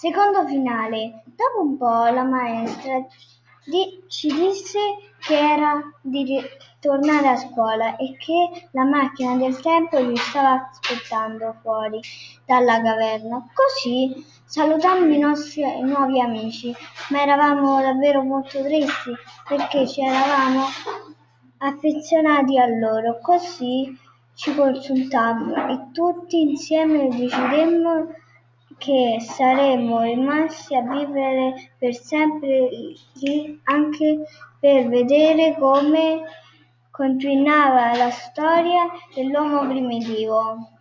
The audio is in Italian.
Secondo finale. Dopo un po' la maestra ci disse che era di tornare a scuola e che la macchina del tempo ci stava aspettando fuori dalla caverna. Così salutammo i nostri nuovi amici, ma eravamo davvero molto tristi perché ci eravamo affezionati a loro. Così ci consultammo e tutti insieme decidemmo che saremmo rimasti a vivere per sempre lì, anche per vedere come continuava la storia dell'uomo primitivo.